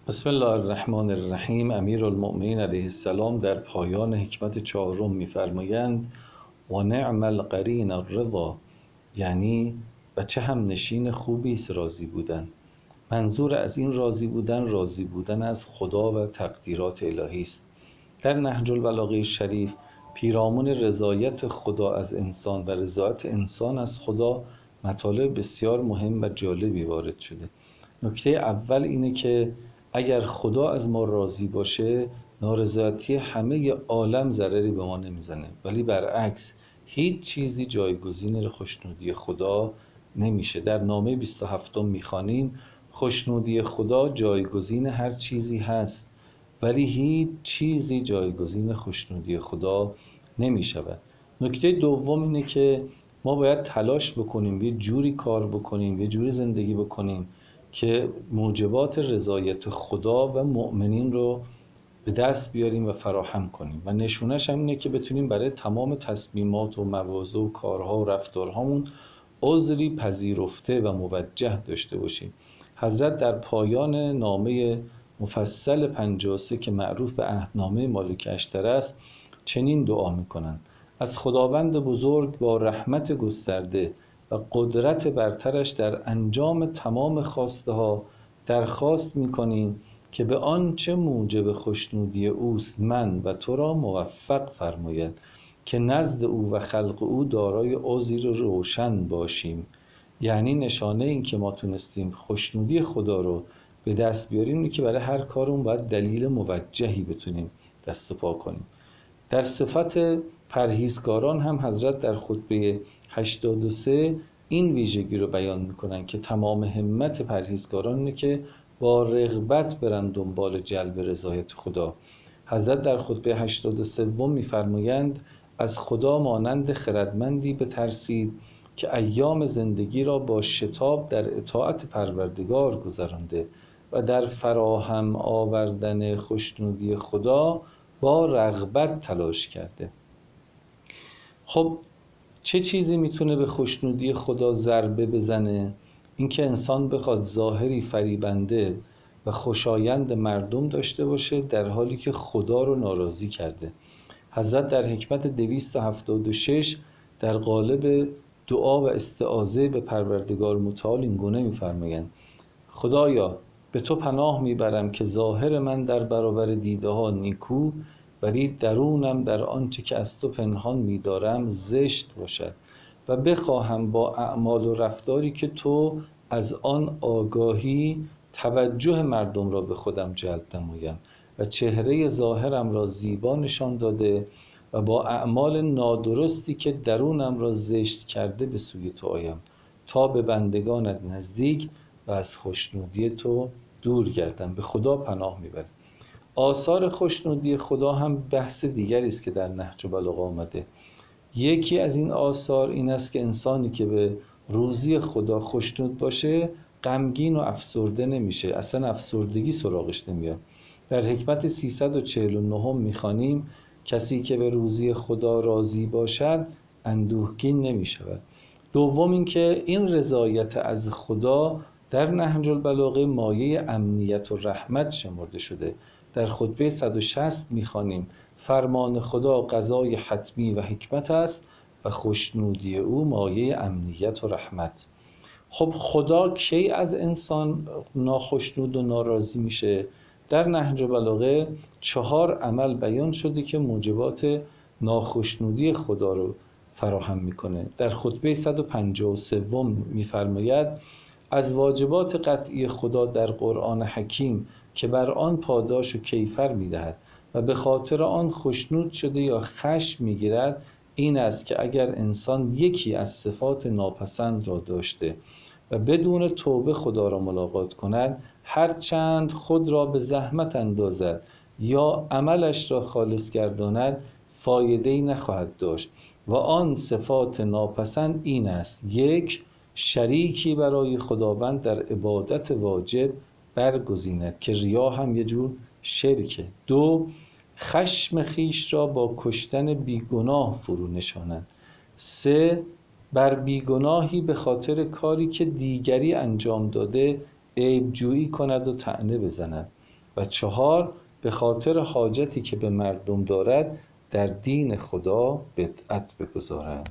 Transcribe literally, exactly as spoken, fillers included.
بسم الله الرحمن الرحیم. امیرالمؤمنین علیه السلام در پایان حکمت چهارم می‌فرمایند و نعم القرین الرضا، یعنی و چه هم نشین خوبی است راضی بودن. منظور از این راضی بودن راضی بودن از خدا و تقدیرات الهی است. در نهج البلاغه شریف پیرامون رضایت خدا از انسان و رضایت انسان از خدا مطالب بسیار مهم و جالبی وارد شده. نکته اول اینه که اگر خدا از ما راضی باشه، نارضایتی همه عالم ضرری به ما نمیزنه، ولی برعکس هیچ چیزی جایگزین خوشنودی خدا نمیشه. در نامه بیست و هفتم میخوانیم خوشنودی خدا جایگزین هر چیزی هست، ولی هیچ چیزی جایگزین خوشنودی خدا نمیشود. نکته دوم اینه که ما باید تلاش بکنیم، یه جوری کار بکنیم، یه جوری زندگی بکنیم که موجبات رضایت خدا و مؤمنین رو به دست بیاریم و فراهم کنیم و نشونش هم اینه که بتونیم برای تمام تصمیمات و مواضع و کارها و رفتارهامون عذری پذیرفته و موجه داشته باشیم. حضرت در پایان نامه مفصل پنجاه و سه که معروف به عهدنامه مالک اشتر است چنین دعا میکنن: از خداوند بزرگ با رحمت گسترده و قدرت برترش در انجام تمام خواسته ها درخواست میکنیم که به آنچه موجب خوشنودی اوست من و تو را موفق فرماید که نزد او و خلق او دارای عذر روشن باشیم. یعنی نشانه این که ما تونستیم خوشنودی خدا رو به دست بیاریم اینه که برای هر کارمون باید دلیل موجهی بتونیم دست و پا کنیم. در صفت پرهیزکاران هم حضرت در خطبه هشتاد و سه این ویژگی رو بیان میکنن که تمام همت پرهیزکاران اینه که با رغبت برن دنبال جلب رضایت خدا. حضرت در خطبه هشتاد و سه میفرمایند از خدا مانند خردمندی بترسید که ایام زندگی را با شتاب در اطاعت پروردگار گذرانده و در فراهم آوردن خوشنودی خدا با رغبت تلاش کرده. خب چه چیزی میتونه به خوشنودی خدا ضربه بزنه؟ اینکه انسان بخواد ظاهری فریبنده و خوشایند مردم داشته باشه در حالی که خدا رو ناراضی کرده. حضرت در حکمت دویست و هفتاد و شش در قالب دعا و استعاذه به پروردگار متعال این گونه میفرمایند: خدایا به تو پناه میبرم که ظاهر من در برابر دیده ها نیکو ولی درونم در آنچه که از تو پنهان می‌دارم زشت باشد و بخواهم با اعمال و رفتاری که تو از آن آگاهی توجه مردم را به خودم جلب نمایم و چهره ظاهرم را زیبا نشان داده و با اعمال نادرستی که درونم را زشت کرده به سوی تو آیم تا به بندگانت نزدیک و از خوشنودی تو دور گردم. به خدا پناه میبرم. آثار خوشنودی خدا هم بحث دیگری است که در نهج البلاغه آمده. یکی از این آثار این است که انسانی که به روزی خدا خوشنود باشه غمگین و افسرده نمیشه، اصلا افسردگی سراغش نمیاد. در حکمت سیصد و چهل و نه میخوانیم کسی که به روزی خدا راضی باشد اندوهگین نمیشود. دوم اینکه این رضایت از خدا در نهج البلاغه مایه امنیت و رحمت شمرده شده. در خطبه صد و شصت میخوانیم فرمان خدا قضای حتمی و حکمت است و خوشنودی او مایه امنیت و رحمت. خب خدا کی از انسان ناخشنود و ناراضی میشه؟ در نهج البلاغه چهار عمل بیان شده که موجبات ناخشنودی خدا رو فراهم میکنه. در خطبه صد و پنجاه و سه میفرماید از واجبات قطعی خدا در قرآن حکیم که بر آن پاداش و کیفر میدهد و به خاطر آن خشنود شده یا خشم میگیرد این است که اگر انسان یکی از صفات ناپسند را داشته و بدون توبه خدا را ملاقات کند، هر چند خود را به زحمت اندازد یا عملش را خالص گرداند فایده‌ای نخواهد داشت و آن صفات ناپسند این است: یک، شریکی برای خداوند در عبادت واجب برگزیند که ریا هم یه جور شرکه. دو، خشم خیش را با کشتن بیگناه فرو نشاند. سه، بر بیگناهی به خاطر کاری که دیگری انجام داده عیب جویی کند و طعنه بزند. و چهار به خاطر حاجتی که به مردم دارد در دین خدا بدعت بگذارد.